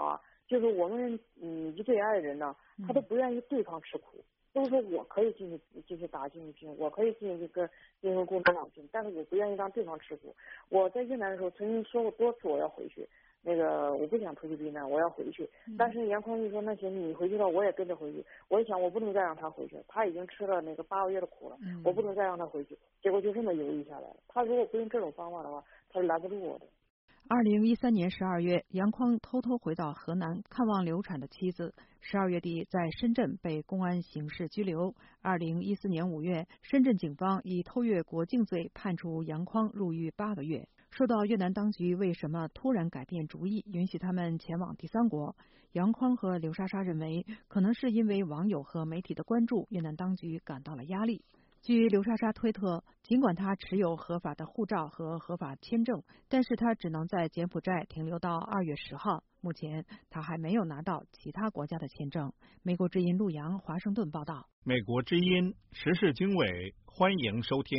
就是我们一对爱人呢，他都不愿意对方吃苦，都说我可以进去打进去拼，我可以进去跟共产党拼，但是我不愿意让对方吃苦。我在越南的时候曾经说过多次我要回去，那个我不想出去避难，我要回去。但是杨匡一说那行，你回去了我也跟着回去。我一想我不能再让他回去，他已经吃了那个8个月的苦了，我不能再让他回去。结果就这么犹豫下来了。他如果不用这种方法的话，他是拦不住我的。 2013年12月，杨匡偷偷回到河南看望流产的妻子。12月底在深圳被公安刑事拘留。2014年5月，深圳警方以偷越国境罪判处杨匡入狱8个月。说到越南当局为什么突然改变主意，允许他们前往第三国，杨匡和刘莎莎认为，可能是因为网友和媒体的关注，越南当局感到了压力。据刘莎莎推特，尽管她持有合法的护照和合法签证，但是她只能在柬埔寨停留到2月10号。目前她还没有拿到其他国家的签证。美国之音陆洋华盛顿报道。 美国之音时事经纬，欢迎收听。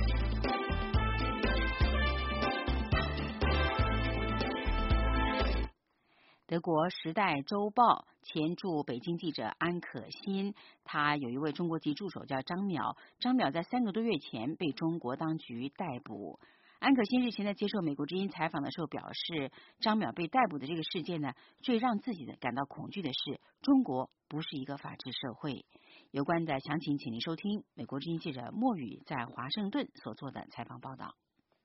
德国《时代周报》前驻北京记者安可欣，他有一位中国籍助手叫张淼。张淼在3个多月前被中国当局逮捕。安可欣日前在接受美国之音采访的时候表示，张淼被逮捕的这个事件呢，最让自己感到恐惧的是，中国不是一个法治社会。有关的详情，请您收听美国之音记者莫宇在华盛顿所做的采访报道。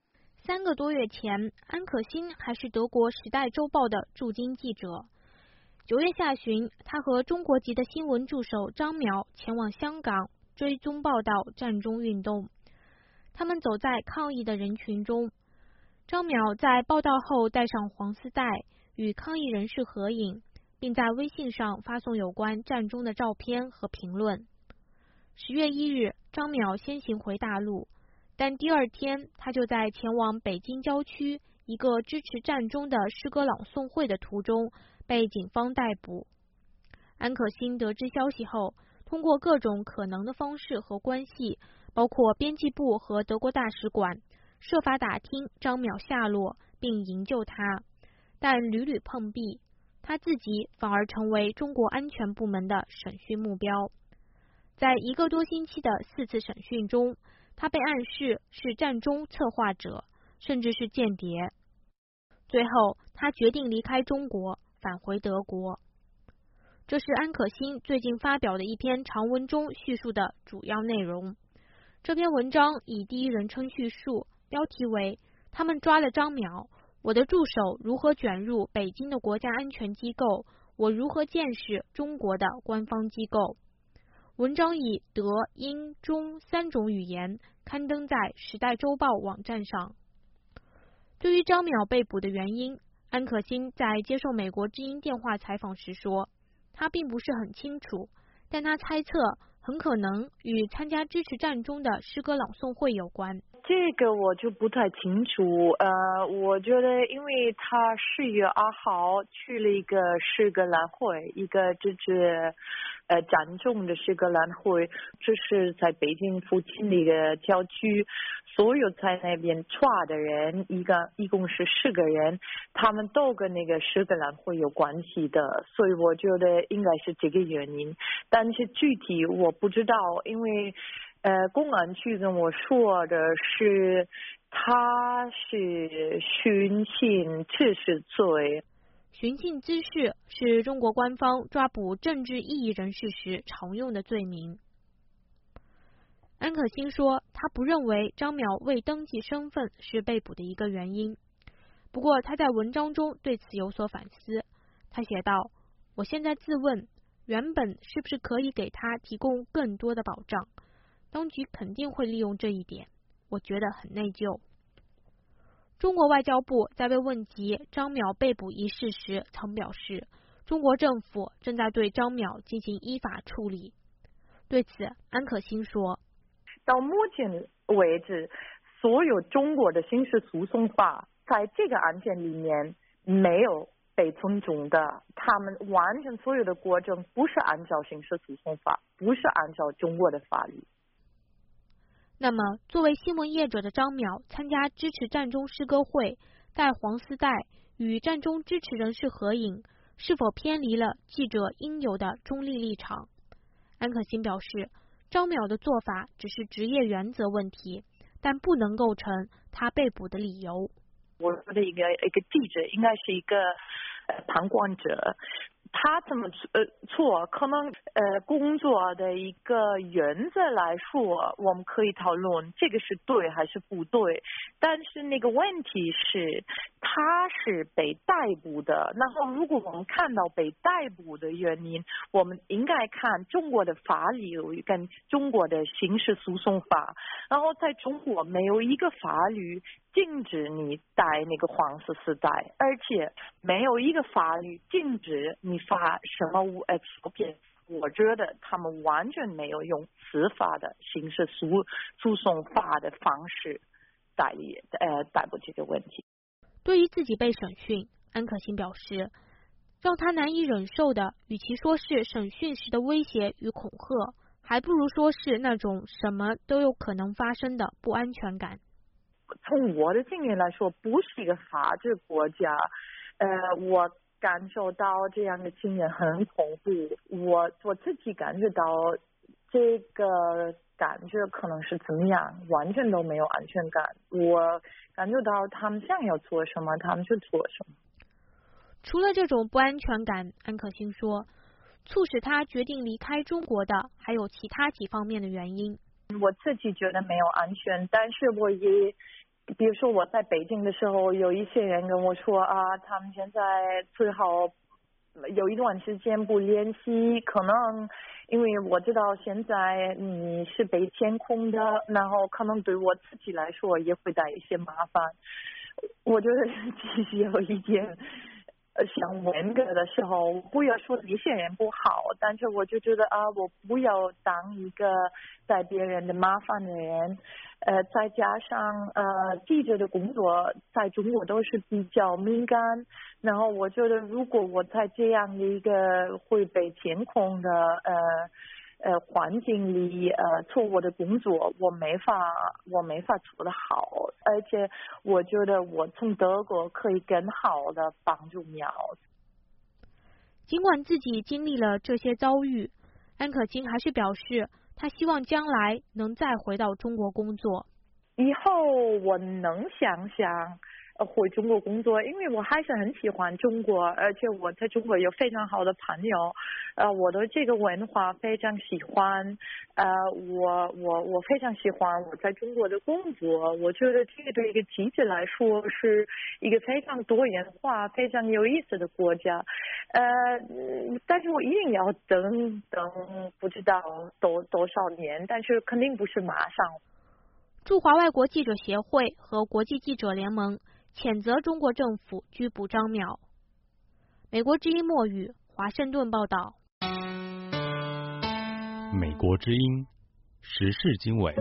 3个多月前，安可欣还是德国《时代周报》的驻京记者。9月下旬，他和中国籍的新闻助手张淼前往香港追踪报道战中运动。他们走在抗议的人群中，张淼在报道后戴上黄丝带，与抗议人士合影，并在微信上发送有关战中的照片和评论。10月1日，张淼先行回大陆。但第2天，他就在前往北京郊区一个支持战中的诗歌朗诵会的途中被警方逮捕。安可欣得知消息后，通过各种可能的方式和关系，包括编辑部和德国大使馆，设法打听张淼下落并营救他，但屡屡碰壁，他自己反而成为中国安全部门的审讯目标。在1个多星期的4次审讯中，他被暗示是战中策划者，甚至是间谍。最后，他决定离开中国，返回德国。这是安可欣最近发表的一篇长文中叙述的主要内容。这篇文章以第一人称叙述，标题为“他们抓了张淼，我的助手如何卷入北京的国家安全机构，我如何见识中国的官方机构”。文章以德、英、中3种语言刊登在《时代周报》网站上。对于张淼被捕的原因，安可欣在接受美国之音电话采访时说，他并不是很清楚，但他猜测很可能与参加支持战中的诗歌朗诵会有关。 这个我就不太清楚，我觉得因为他10月2号去了一个诗歌朗会，一个支持战中的诗歌朗会，这是在北京附近的一个郊区，所有在那边抓的人一共是10个人，他们都跟那个诗歌朗会有关系的，所以我觉得应该是这个原因，但是具体我不知道，因为公安局跟我说的是他是寻衅滋事罪。 寻衅滋事是中国官方抓捕政治异议人士时常用的罪名。安可欣说，他不认为张淼未登记身份是被捕的一个原因。不过他在文章中对此有所反思。他写道：“我现在自问，原本是不是可以给他提供更多的保障？当局肯定会利用这一点，我觉得很内疚。”中国外交部在被问及张淼被捕一事时曾表示，中国政府正在对张淼进行依法处理。对此，安可欣说， 到目前为止，所有中国的刑事诉讼法在这个案件里面没有被尊重的，他们完全所有的国政不是按照刑事诉讼法，不是按照中国的法律。 那么，作为新闻业者的张淼参加支持战中诗歌会，戴黄丝带，与战中支持人士合影， 是否偏离了记者应有的中立立场。安可欣表示，张淼的做法只是职业原则问题，但不能构成他被捕的理由。 我觉得一个记者应该是一个旁观者，他这么做，可能工作的一个原则来说，我们可以讨论这个是对还是不对。但是那个问题是，他是被逮捕的。然后，如果我们看到被逮捕的原因，我们应该看中国的法律跟中国的刑事诉讼法。然后，在中国没有一个法律禁止你戴那个黄色丝带，而且没有一个法律禁止你发什么照片。我觉得他们完全没有用司法的刑事诉讼法的方式逮捕这个问题。 对于自己被审讯，安可欣表示，让他难以忍受的，与其说是审讯时的威胁与恐吓，还不如说是那种什么都有可能发生的不安全感。 从我的经验来说，不是一个法治国家，我感受到这样的经验很恐怖。我自己感觉到这个感觉可能是怎么样，完全都没有安全感。我感觉到他们想要做什么，他们就做什么。 除了这种不安全感，安可欣说，促使他决定离开中国的还有其他几方面的原因。 我自己觉得没有安全，但是我也，比如说我在北京的时候，有一些人跟我说啊，他们现在最好有一段时间不联系，可能因为我知道现在你是被监控的，然后可能对我自己来说也会带一些麻烦。我觉得其实有一点像文革的时候，不要说一些人不好，但是我就觉得啊，我不要当一个带别人的麻烦的人。再加上记者的工作在中国都是比较敏感，然后我觉得如果我在这样的一个会被监控的环境里做我的工作，我没法做得好，而且我觉得我从德国可以更好的帮助苗。 尽管自己经历了这些遭遇，安可欣还是表示他希望将来能再回到中国工作。 以后我能想回中国工作，因为我还是很喜欢中国，而且我在中国有非常好的朋友，我对这个文化非常喜欢，我非常喜欢我在中国的工作。我觉得这个对一个记者来说是一个非常多元化、非常有意思的国家，但是我一定要等不知道多少年，但是肯定不是马上。 驻华外国记者协会和国际记者联盟谴责中国政府拘捕张淼。美国之音莫语，华盛顿报道。 美国之音时事经纬。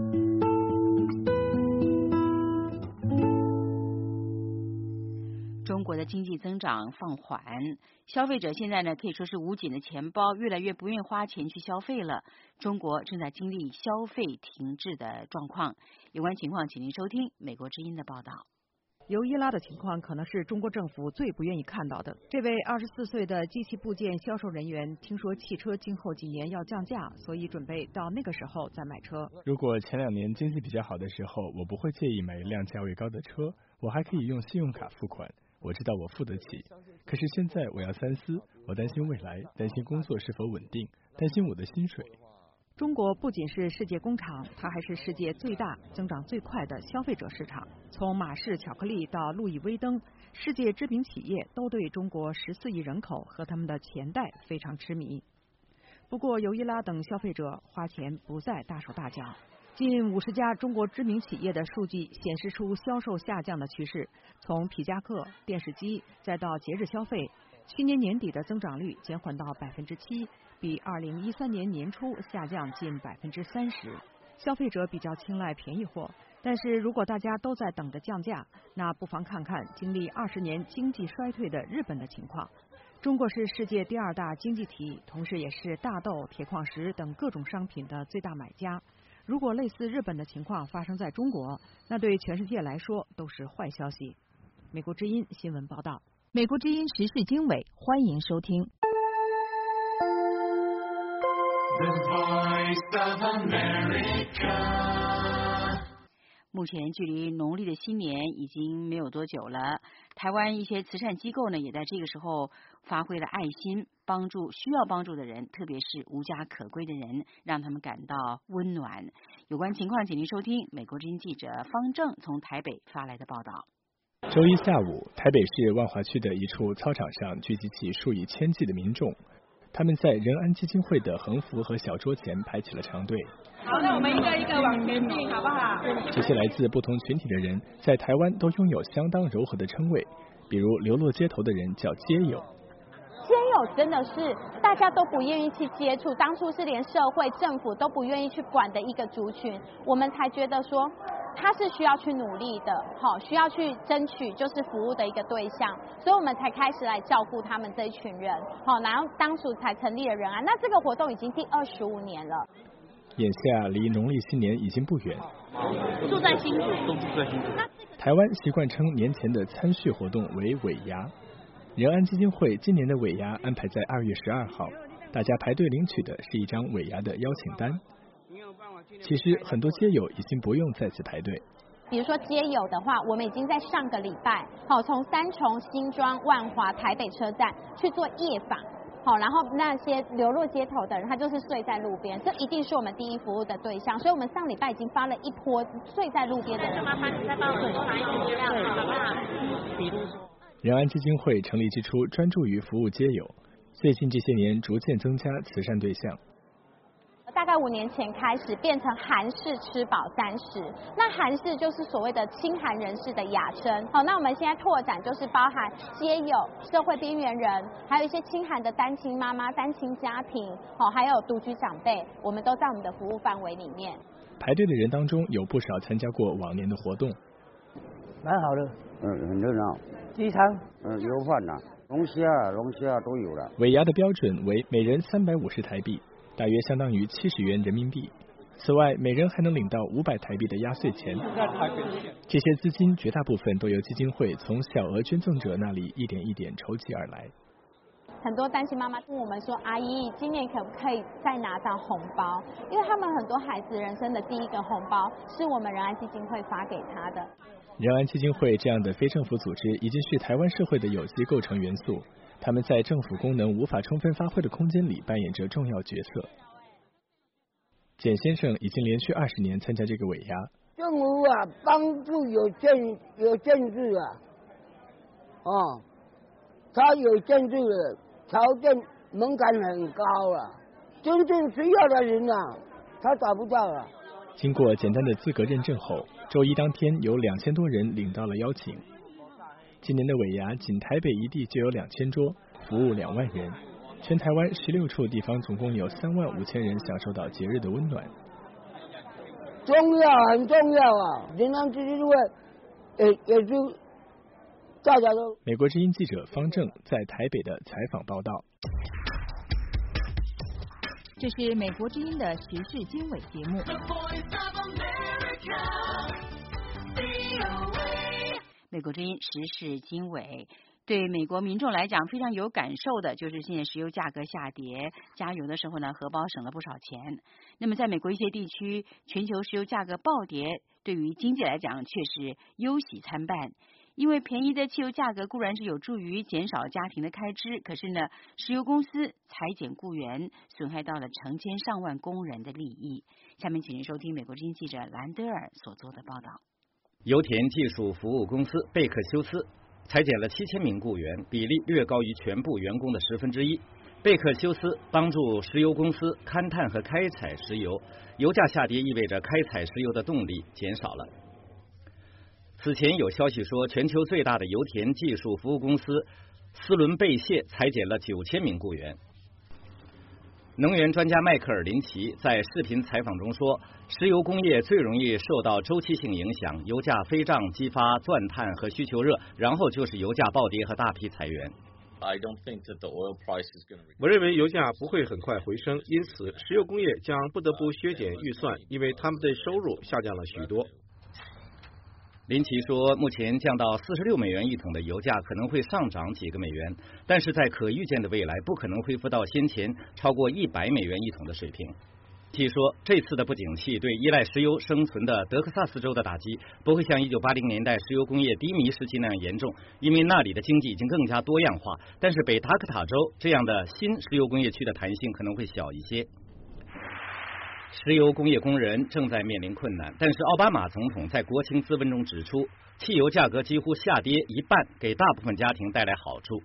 中国的经济增长放缓，消费者现在呢可以说是捂紧的钱包，越来越不愿意花钱去消费了。中国正在经历消费停滞的状况。有关情况，请您收听美国之音的报道。 尤伊拉的情况可能是中国政府最不愿意看到的。这位24岁的机器部件销售人员听说汽车今后几年要降价，所以准备到那个时候再买车。 如果前2年经济比较好的时候，我不会介意买一辆价位高的车，我还可以用信用卡付款，我知道我付得起。可是现在我要三思，我担心未来，担心工作是否稳定，担心我的薪水。 中国不仅是世界工厂，它还是世界最大、增长最快的消费者市场。从马氏巧克力到路易威登，世界知名企业都对中国14亿人口和他们的钱袋非常痴迷。不过，尤伊拉等消费者花钱不再大手大脚。近50家中国知名企业的数据显示出销售下降的趋势，从皮夹克、电视机再到节日消费，去年年底的增长率减缓到7%，比2013年年初下降近30%。消费者比较青睐便宜货，但是如果大家都在等着降价，那不妨看看经历20年经济衰退的日本的情况。中国是世界第2大经济体，同时也是大豆、铁矿石等各种商品的最大买家。如果类似日本的情况发生在中国，那对全世界来说都是坏消息。美国之音新闻报道。 美国之音时事经纬，欢迎收听。 目前距离农历的新年已经没有多久了，台湾一些慈善机构呢，也在这个时候发挥了爱心，帮助需要帮助的人，特别是无家可归的人，让他们感到温暖。有关情况，请您收听美国之音记者方正从台北发来的报道。 周一下午，台北市万华区的一处操场上聚集起数以千计的民众，他们在仁安基金会的横幅和小桌前排起了长队。 好，那我们一个一个往前进，好不好？ 这些来自不同群体的人，在台湾都拥有相当柔和的称谓，比如流落街头的人叫街友。 街友真的是大家都不愿意去接触，当初是连社会政府都不愿意去管的一个族群，我们才觉得说他是需要去努力的，需要去争取就是服务的一个对象，所以我们才开始来照顾他们这一群人，然后当初才成立了仁安。那这个活动已经第25年了。 眼下离农历新年已经不远， 住在新竹， 都住在新竹。台湾习惯称年前的参序活动为尾牙，仁安基金会今年的尾牙安排在2月12号，大家排队领取的是一张尾牙的邀请单。其实很多街友已经不用再次排队。 比如说街友的话，我们已经在上个礼拜，从三重、新庄、万华、台北车站去做夜访。然后那些流落街头的人，他就是睡在路边，这一定是我们第一服务的对象。所以我们上礼拜已经发了一波睡在路边的人。就麻烦你再帮我们多拿一点资料，好不好？ 仁安基金会成立之初专注于服务街友，最近这些年逐渐增加慈善对象。 大概5年前开始变成韩式吃饱30，那韩式就是所谓的清寒人士的雅称。那我们现在拓展就是包含街友、社会边缘人，还有一些清寒的单亲妈妈、单亲家庭，还有独居长辈，我们都在我们的服务范围里面。 排队的人当中有不少参加过往年的活动， 蛮好的，很热闹。鸡汤，油饭呐，龙虾都有了。 尾牙的标准为每人350台币。大约相当于70元人民币。此外，每人还能领到500台币的压岁钱。这些资金绝大部分都由基金会从小额捐赠者那里一点一点筹集而来。 很多单亲妈妈问我们说：“阿姨，今年可不可以再拿到红包？”因为他们很多孩子人生的第一个红包是我们仁安基金会发给他的。 仁安基金会这样的非政府组织已经是台湾社会的有机构成元素。他们在政府功能无法充分发挥的空间里扮演着重要角色。简先生已经连续20年参加这个尾牙。 政府帮助有政治他有政治的条件门槛很高了，真正需要的人他找不到了。 经过简单的资格认证后，周一当天有2000多人领到了邀请。今年的尾牙仅台北一地就有2000桌，服务2万人，全台湾16处地方总共有35000人享受到节日的温暖。 重要，很重要啊！仁安基金会也是大家都。 美国之音记者方正在台北的采访报道。 这是美国之音的时事经纬节目。 美国之音时事经纬，对美国民众来讲非常有感受的就是现在石油价格下跌，加油的时候呢，荷包省了不少钱。那么在美国一些地区，全球石油价格暴跌，对于经济来讲却是忧喜参半。因为便宜的汽油价格固然是有助于减少家庭的开支，可是呢，石油公司裁减雇员，损害到了成千上万工人的利益。下面请您收听美国之音记者兰德尔所做的报道。 油田技术服务公司贝克休斯裁减了7000名雇员，比例略高于全部员工的1/10。贝克休斯帮助石油公司勘探和开采石油，油价下跌意味着开采石油的动力减少了。此前有消息说，全球最大的油田技术服务公司斯伦贝谢裁减了9000名雇员。能源专家迈克尔·林奇在视频采访中说，石油工业最容易受到周期性影响，油价飞涨激发钻探和需求热，然后就是油价暴跌和大批裁员。 我认为油价不会很快回升，因此石油工业将不得不削减预算，因为他们的收入下降了许多。 林奇说，目前降到46美元一桶的油价可能会上涨几个美元，但是在可预见的未来不可能恢复到先前超过100美元一桶的水平。据说这次的不景气对依赖石油生存的德克萨斯州的打击不会像1980年代石油工业低迷时期那样严重，因为那里的经济已经更加多样化，但是北达科塔州这样的新石油工业区的弹性可能会小一些。石油工业工人正在面临困难，但是奥巴马总统在国情咨文中指出，汽油价格几乎下跌一半，给大部分家庭带来好处。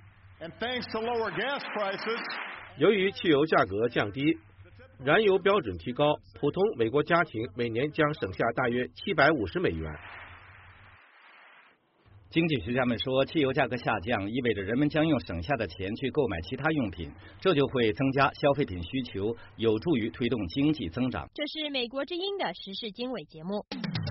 由于汽油价格降低，燃油标准提高，普通美国家庭每年将省下大约750美元。 经济学家们说，汽油价格下降意味着人们将用省下的钱去购买其他用品，这就会增加消费品需求，有助于推动经济增长。 这是美国之音的时事经纬节目。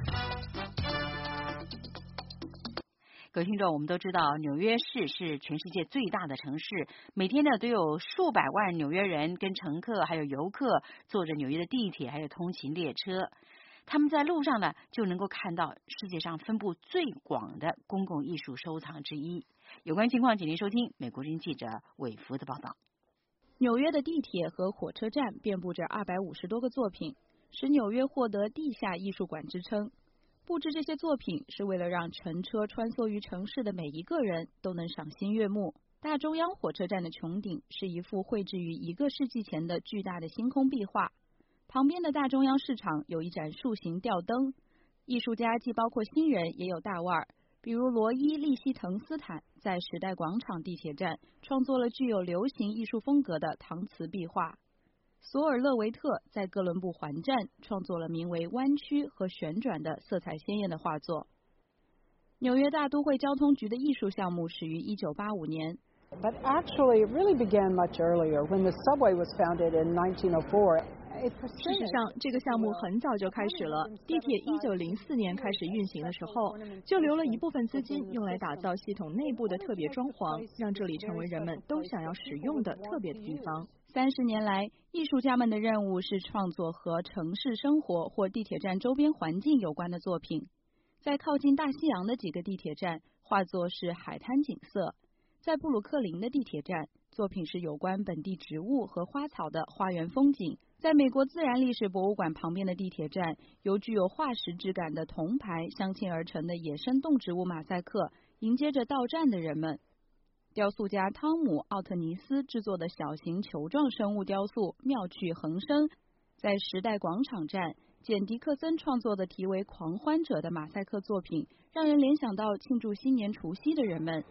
各位听众，我们都知道纽约市是全世界最大的城市，每天呢都有数百万纽约人跟乘客还有游客坐着纽约的地铁还有通勤列车。他们在路上呢就能够看到世界上分布最广的公共艺术收藏之一。有关情况请您收听美国之音记者韦福的报道。 纽约的地铁和火车站遍布着250多个作品，使纽约获得地下艺术馆之称。布置这些作品是为了让乘车穿梭于城市的每一个人都能赏心悦目。大中央火车站的穹顶是一幅绘制于1个世纪前的巨大的星空壁画，旁边的大中央市场有一盏竖形吊灯。艺术家既包括新人也有大腕，比如罗伊·利希滕斯坦在时代广场地铁站创作了具有流行艺术风格的搪瓷壁画。索尔勒维特在哥伦布环站创作了名为《弯曲和旋转》的色彩鲜艳的画作。纽约大都会交通局的艺术项目始于1985年。 But actually, it really began much earlier when the subway was founded in 1904. 事实上，这个项目很早就开始了。地铁1904年开始运行的时候，就留了一部分资金用来打造系统内部的特别装潢，让这里成为人们都想要使用的特别的地方。30年来，艺术家们的任务是创作和城市生活或地铁站周边环境有关的作品。在靠近大西洋的几个地铁站，画作是海滩景色；在布鲁克林的地铁站，作品是有关本地植物和花草的花园风景。在美国自然历史博物馆旁边的地铁站，由具有化石质感的铜牌镶嵌而成的野生动植物马赛克迎接着到站的人们。雕塑家汤姆·奥特尼斯制作的小型球状生物雕塑妙趣横生。在时代广场站，简·迪克森创作的题为《狂欢者》的马赛克作品，让人联想到庆祝新年除夕的人们。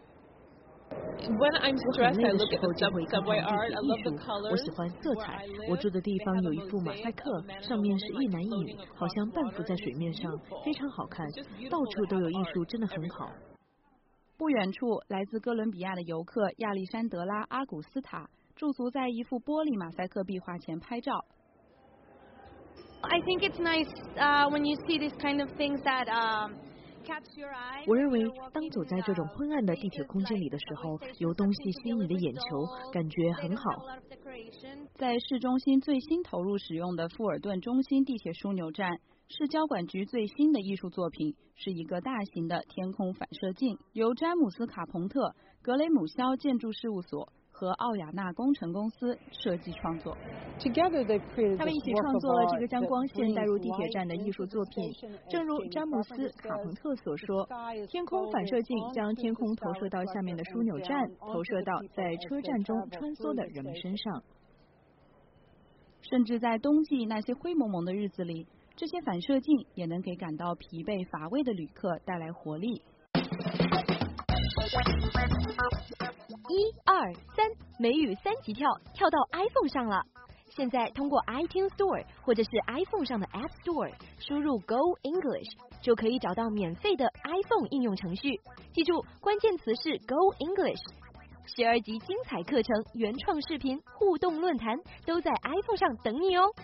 When I'm stressed, I look at the subway art. I love the colors. 我喜欢色彩。我住的地方有一幅马赛克，上面是一男一女，好像半浮在水面上，非常好看。到处都有艺术，真的很好。 不远处，来自哥伦比亚的游客亚历山德拉·阿古斯塔驻足在一幅玻璃马赛克壁画前拍照。 I think it's nice when you see these kind of things that catch your eye. 我认为，当走在这种昏暗的地铁空间里的时候，有东西吸引你的眼球，感觉很好。 在市中心最新投入使用的富尔顿中心地铁枢纽站，市交管局最新的艺术作品是一个大型的天空反射镜，由詹姆斯·卡彭特、格雷姆肖建筑事务所和奥雅纳工程公司设计创作。 他们一起创作了这个将光线带入地铁站的艺术作品。正如詹姆斯·卡彭特所说，天空反射镜将天空投射到下面的枢纽站，投射到在车站中穿梭的人们身上。 甚至在冬季那些灰蒙蒙的日子里，这些反射镜也能给感到疲惫乏味的旅客带来活力。 1、2、3，美语3级跳到 iPhone 上了。现在通过 iTunes Store 或者是 iPhone 上的 App Store 输入 Go English 就可以找到免费的 iPhone 应用程序。记住，关键词是 Go English。12集精彩课程、原创视频、互动论坛都在 iPhone 上等你哦。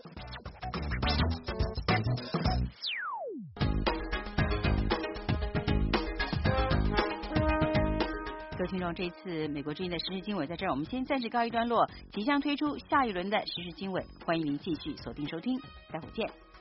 各位听众，这次美国之音的时事经纬在这儿，我们先暂时告一段落，即将推出下一轮的时事经纬，欢迎您继续锁定收听，待会儿见。